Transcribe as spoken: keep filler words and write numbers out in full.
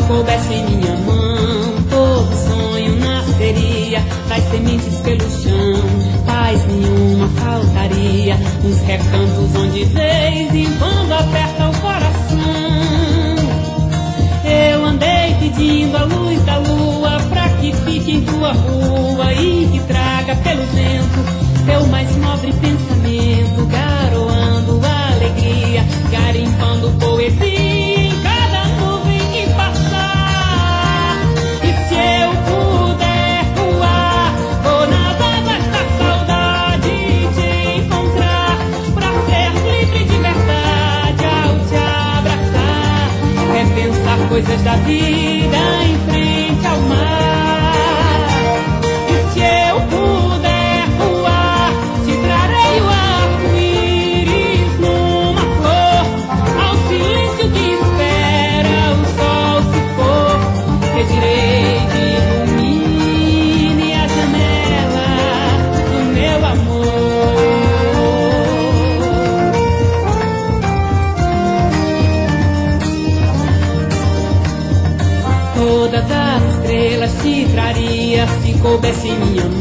coubesse em minha mão, todo sonho nasceria, das sementes pelo chão, paz nenhuma faltaria, nos recantos onde de vez em quando aperta o coração. Eu andei pedindo a luz da lua pra que fique em tua rua e que traga pelo vento teu mais nobre pensamento, garoando alegria, garimpando poesia em cada nuvem que passar. E se eu puder voar, vou nas asas da saudade te encontrar, pra ser livre de verdade ao te abraçar, repensar coisas da vida em frente ao mar. E se eu puder voar, te trarei o arco-íris numa flor, ao silêncio que espera o sol se pôr, pedirei que ilumine a janela do meu amor. Todas as estrelas te traria se coubesse em minha